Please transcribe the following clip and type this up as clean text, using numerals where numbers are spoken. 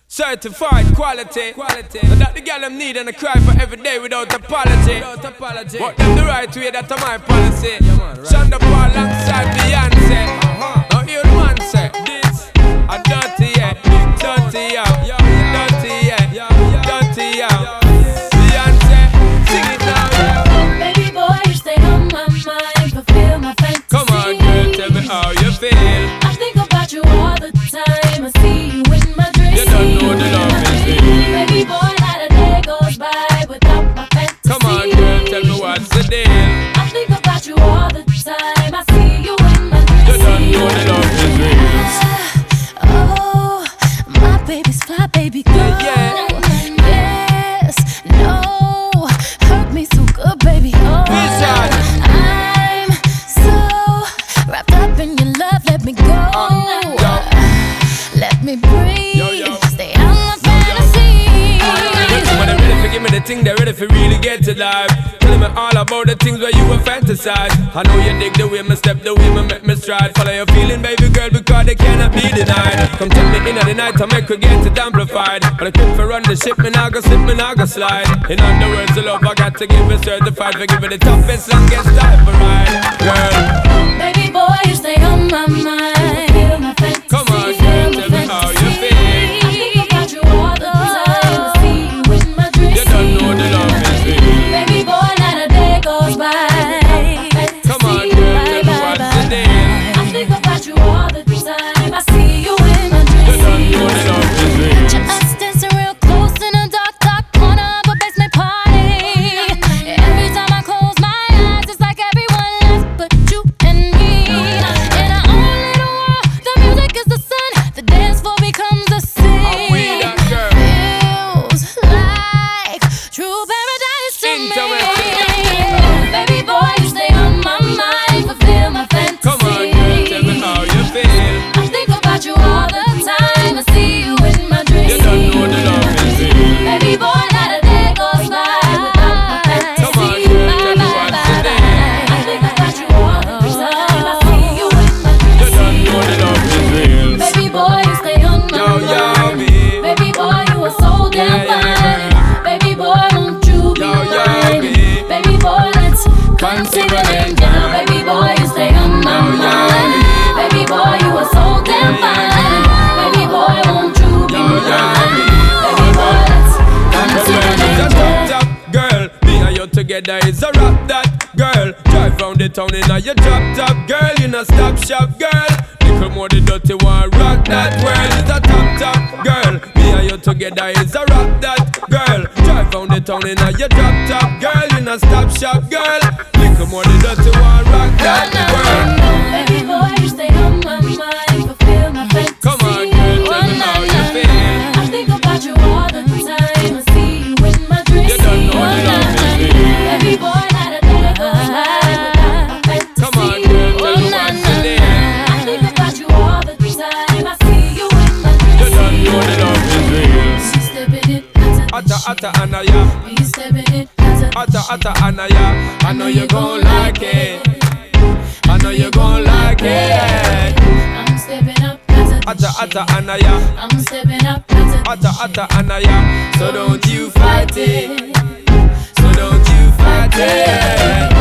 Certified quality. So that the girl them need and I cry for every day without apology. But them the right way, that's my policy. Shonda Paul alongside Beyonce. Now hear the man say, this a dirty yeah, dirty yeah, dirty yeah, dirty yeah. Beyonce, sing it now yeah. Baby boy, you stay on my mind, fulfill my fantasy. Come on girl, tell me how you feel. I think about you all the time, I see you in my dreams. You don't know the love is real. Baby boy, not a day goes by without my fantasy. Come on girl, tell me what's the deal. I think about you all the time, I see you in my dreams. You don't know the love is real. Oh, my baby's fly, baby girl. Yeah. Yes, no, hurt me so good, baby. Oh, Vision. I'm so wrapped up in your love, let me go. Let me breathe. Yo. Stay out my fantasy. When they ready for give me the thing, they ready for really get to life. Telling me all about the things where you were fantasize. I know you dig the way me step, the way me make me stride. Follow your feeling, baby girl, because they cannot be denied. Come tell me in the night, I make her get it amplified. But I quit for run the ship, me nah go slip, me nah go slide. In other words, the love I got to give it certified. For give it the toughest, longest time for ride. Girl, Baby boy, you stay on my mind. Feel my fantasy. come on girl, tell me how you feel. I think about you all the time, I see you in my dreams. You don't know the love is real. Baby boy, not a day goes by. Come on girl, tell me what's the deal. I think about you all the time, I see you in my dreams. You don't know the love is real. Just dancing real close in a dark corner of a basement party. Every time I close my eyes, it's like everyone else but you and me. In our own little world, the music is the sun, the dance floor becomes the sea. Are we that girl? Feels like true paradise to me. Baby boy, you stay on my mind, fulfill my fantasy. Come on girl, tell me how you feel. I think about you all the time, I see you in my dreams. You don't know the love is real. Baby boy, not a day goes by without my fantasy. Come on girl, tell me what's the deal. I think about you all the time, I see you in my dreams. You don't know the love is real. Baby boy, you stay on my Yo, mind. babe. Baby boy, you are so damn Yeah, fine. Baby boy, won't you be Yo, mine? babe. Baby boy, let's consider it now. Baby boy, you stay on my mind. Baby boy, you are so damn fine. Baby boy, won't you be mine? Baby boy, let's consider it Just now. top girl, me and you together is a rap that girl. Drive round the town in a your drop top girl, you no stop shop girl. Little more the dirty one, rock that world is a top girl. Me and you together is a rap that girl. Drive round the town in a your drop top girl, you no stop shop girl. Little more the dirty one, rock that world. Baby boy, you stay on my mind, fulfill my fantasy. Come on girl, tell me how you feel. I think about you all the time, I see you in my dreams. You don't know the love is real. Baby boy, not a day goes by without my fantasy. Come on girl, tell me what's the deal. I think about you all the time, I see you in my dreams. You don't know the love is real. She's stepping it, Atta Anaya, he's stepping it, Atta Anaya. I know you gon' like it. I know you gon' like it. I'm stepping up, Atta Anaya, I'm stepping up, Atta Anaya. So don't you fight it. So don't you fight it.